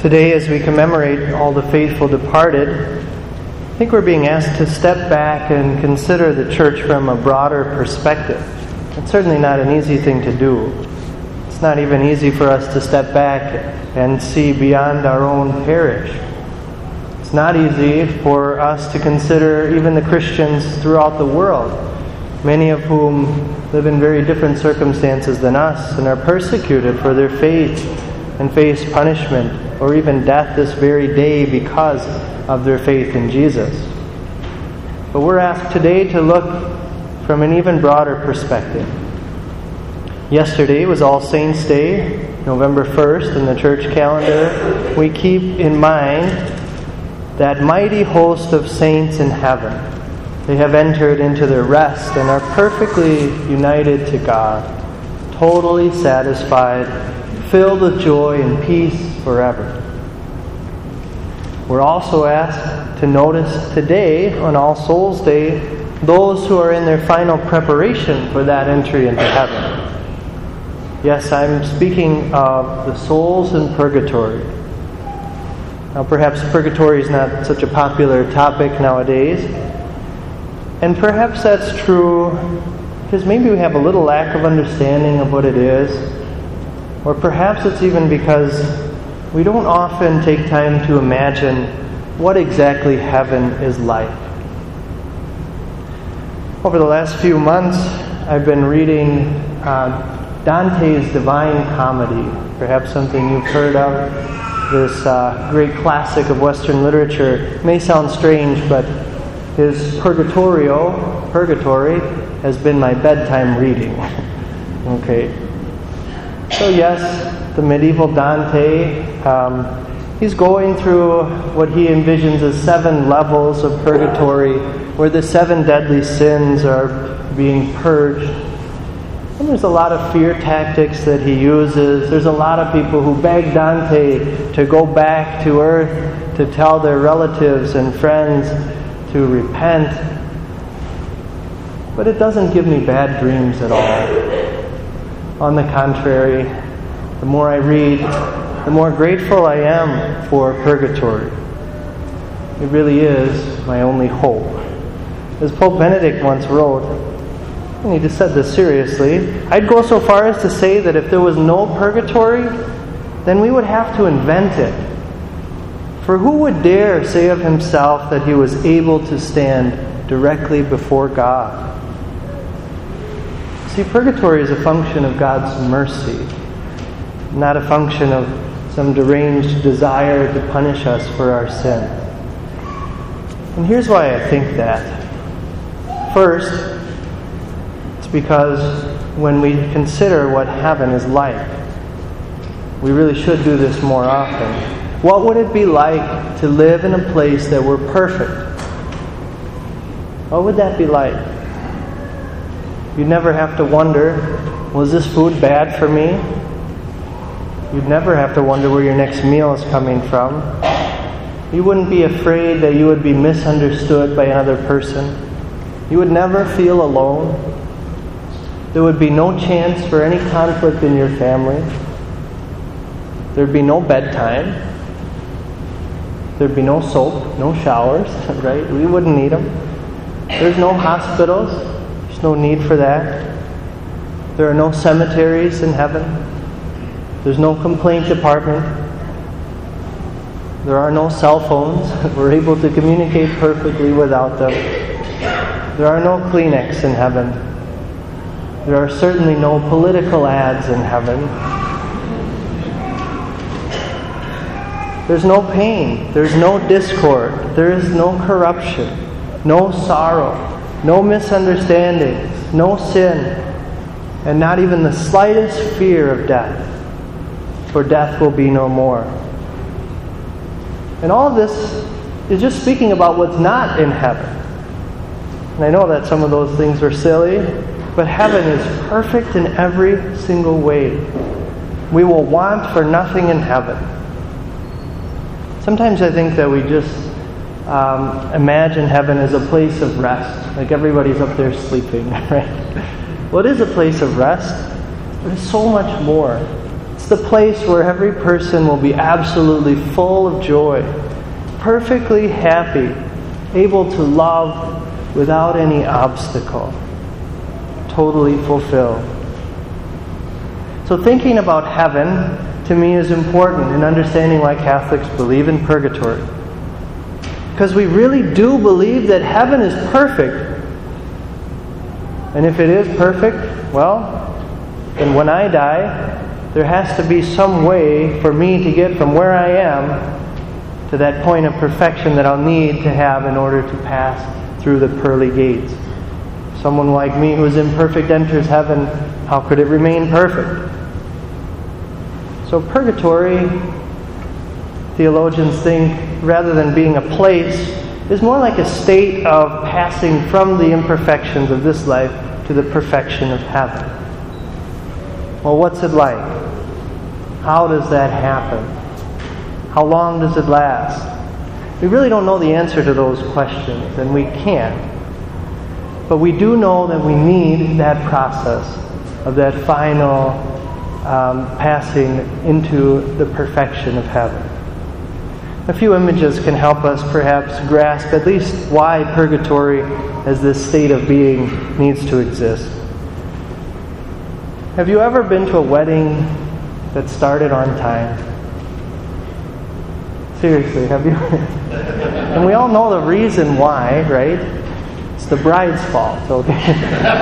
Today, as we commemorate all the faithful departed, I think we're being asked to step back and consider the church from a broader perspective. It's certainly not an easy thing to do. It's not even easy for us to step back and see beyond our own parish. It's not easy for us to consider even the Christians throughout the world, many of whom live in very different circumstances than us and are persecuted for their faith and face punishment or even death this very day because of their faith in Jesus. But we're asked today to look from an even broader perspective. Yesterday was All Saints' Day, November 1st, in the church calendar. We keep in mind that mighty host of saints in heaven. They have entered into their rest and are perfectly united to God, totally satisfied, filled with joy and peace forever. We're also asked to notice today, on All Souls' Day, those who are in their final preparation for that entry into heaven. Yes, I'm speaking of the souls in purgatory. Now, perhaps purgatory is not such a popular topic nowadays. And perhaps that's true because maybe we have a little lack of understanding of what it is. Or perhaps it's even because we don't often take time to imagine what exactly heaven is like. Over the last few months, I've been reading Dante's Divine Comedy, perhaps something you've heard of. This great classic of Western literature. It may sound strange, but his Purgatory, has been my bedtime reading. Okay. So yes, the medieval Dante, he's going through what he envisions as 7 levels of purgatory, where the 7 deadly sins are being purged. And there's a lot of fear tactics that he uses. There's a lot of people who beg Dante to go back to earth to tell their relatives and friends to repent. But it doesn't give me bad dreams at all. On the contrary, the more I read, the more grateful I am for purgatory. It really is my only hope. As Pope Benedict once wrote, and he just said this seriously, I'd go so far as to say that if there was no purgatory, then we would have to invent it. For who would dare say of himself that he was able to stand directly before God? See, purgatory is a function of God's mercy, not a function of some deranged desire to punish us for our sin. And here's why I think that. First, it's because when we consider what heaven is like, we really should do this more often. What would it be like to live in a place that were perfect? What would that be like? You'd never have to wonder, was this food bad for me? You'd never have to wonder where your next meal is coming from. You wouldn't be afraid that you would be misunderstood by another person. You would never feel alone. There would be no chance for any conflict in your family. There'd be no bedtime. There'd be no soap, no showers, right? We wouldn't need them. There's no hospitals. There's no need for that. There are no cemeteries in heaven. There's no complaint department. There are no cell phones. We're able to communicate perfectly without them. There are no Kleenex in heaven. There are certainly no political ads in heaven. There's no pain. There's no discord. There is no corruption. No sorrow. No misunderstandings. No sin. And not even the slightest fear of death. For death will be no more. And all of this is just speaking about what's not in heaven. And I know that some of those things are silly, but heaven is perfect in every single way. We will want for nothing in heaven. Sometimes I think that we just imagine heaven as a place of rest, like everybody's up there sleeping, right? Well, it is a place of rest, but it's so much more. It's the place where every person will be absolutely full of joy, perfectly happy, able to love without any obstacle, totally fulfilled. So thinking about heaven, to me, is important in understanding why Catholics believe in purgatory. Because we really do believe that heaven is perfect. And if it is perfect, well, then when I die, there has to be some way for me to get from where I am to that point of perfection that I'll need to have in order to pass through the pearly gates. Someone like me who is imperfect enters heaven, how could it remain perfect? So purgatory, theologians think, rather than being a place, is more like a state of passing from the imperfections of this life to the perfection of heaven. Well, what's it like? How does that happen? How long does it last? We really don't know the answer to those questions, and we can't. But we do know that we need that process of that final passing into the perfection of heaven. A few images can help us perhaps grasp at least why purgatory as this state of being needs to exist. Have you ever been to a wedding that started on time? Seriously, have you? And we all know the reason why, right? It's the bride's fault, okay?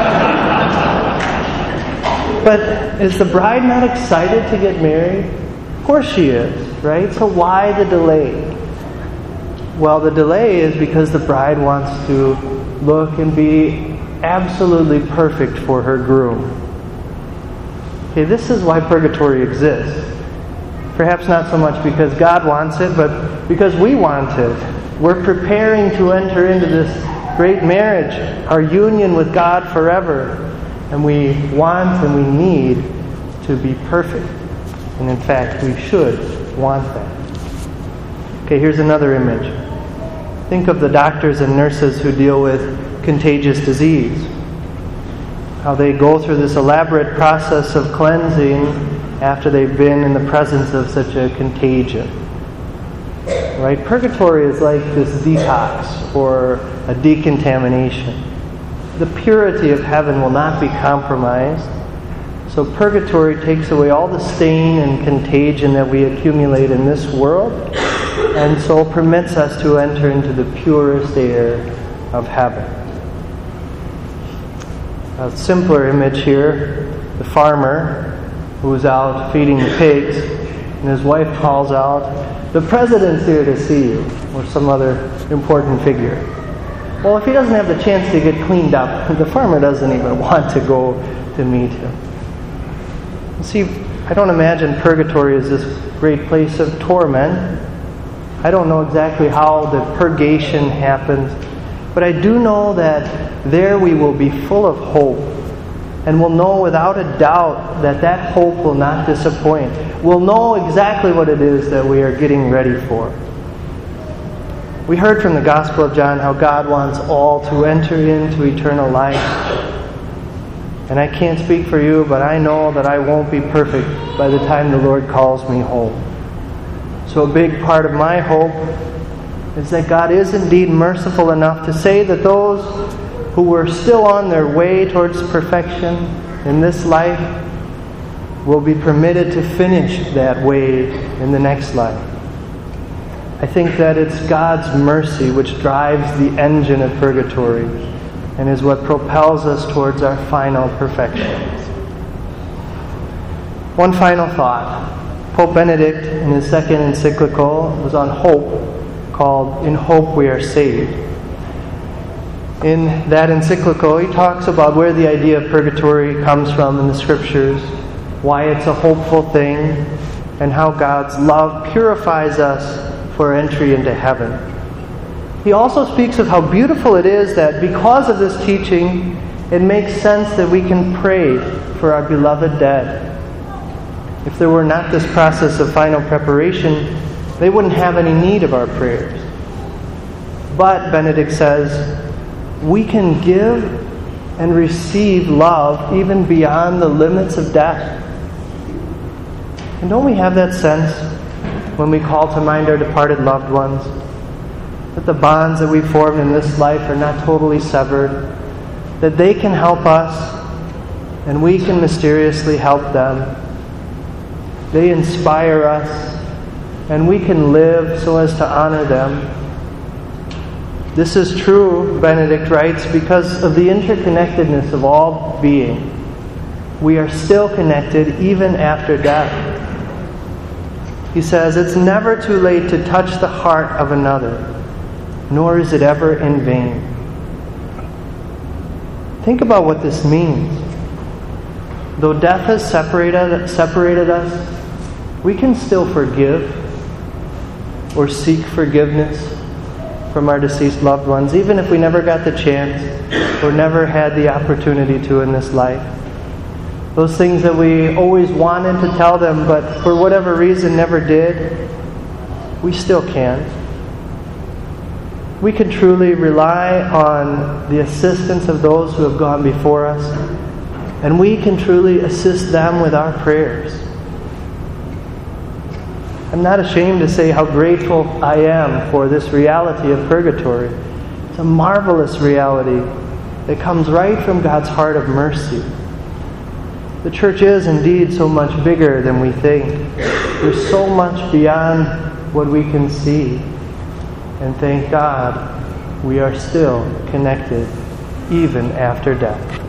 But is the bride not excited to get married? Of course she is, right? So why the delay? Well, the delay is because the bride wants to look and be absolutely perfect for her groom. Okay, this is why purgatory exists. Perhaps not so much because God wants it, but because we want it. We're preparing to enter into this great marriage, our union with God forever. And we want and we need to be perfect. And in fact, we should want that. Okay, here's another image. Think of the doctors and nurses who deal with contagious disease. How they go through this elaborate process of cleansing after they've been in the presence of such a contagion. Right? Purgatory is like this detox or a decontamination. The purity of heaven will not be compromised. So purgatory takes away all the stain and contagion that we accumulate in this world, and so permits us to enter into the purest air of heaven. A simpler image here, the farmer who's out feeding the pigs, and his wife calls out, "The president's here to see you," or some other important figure. Well, if he doesn't have the chance to get cleaned up, the farmer doesn't even want to go to meet him. See, I don't imagine purgatory as this great place of torment. I don't know exactly how the purgation happens, but I do know that there we will be full of hope, and we'll know without a doubt that that hope will not disappoint. We'll know exactly what it is that we are getting ready for. We heard from the Gospel of John how God wants all to enter into eternal life. And I can't speak for you, but I know that I won't be perfect by the time the Lord calls me home. So a big part of my hope is that God is indeed merciful enough to say that those who were still on their way towards perfection in this life will be permitted to finish that way in the next life. I think that it's God's mercy which drives the engine of purgatory and is what propels us towards our final perfections. One final thought. Pope Benedict, in his second encyclical, was on hope, called "In Hope We Are Saved." In that encyclical, he talks about where the idea of purgatory comes from in the Scriptures, why it's a hopeful thing, and how God's love purifies us for entry into heaven. He also speaks of how beautiful it is that because of this teaching, it makes sense that we can pray for our beloved dead. If there were not this process of final preparation, they wouldn't have any need of our prayers. But, Benedict says, we can give and receive love even beyond the limits of death. And don't we have that sense when we call to mind our departed loved ones, that the bonds that we formed in this life are not totally severed, that they can help us and we can mysteriously help them. They inspire us and we can live so as to honor them. This is true, Benedict writes, because of the interconnectedness of all being. We are still connected even after death. He says, it's never too late to touch the heart of another, nor is it ever in vain. Think about what this means. Though death has separated us, we can still forgive or seek forgiveness from our deceased loved ones, even if we never got the chance or never had the opportunity to in this life. Those things that we always wanted to tell them, but for whatever reason never did, we still can. We can truly rely on the assistance of those who have gone before us, and we can truly assist them with our prayers. I'm not ashamed to say how grateful I am for this reality of purgatory. It's a marvelous reality that comes right from God's heart of mercy. The church is indeed so much bigger than we think. There's so much beyond what we can see. And thank God, we are still connected even after death.